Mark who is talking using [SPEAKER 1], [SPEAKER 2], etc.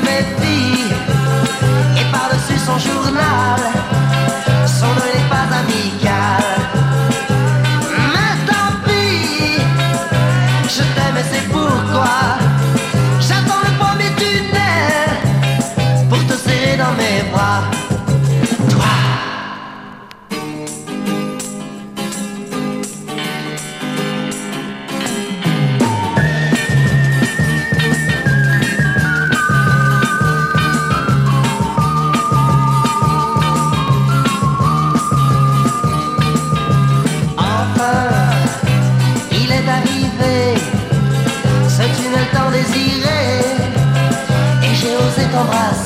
[SPEAKER 1] méfie. Et par-dessus son journal, son nom n'est pas amical. Mais tant pis, je t'aime et c'est pourquoi j'attends le premier tunnel pour te serrer dans mes bras. Toi. Ce tunnel tant désiré, et j'ai osé t'embrasser.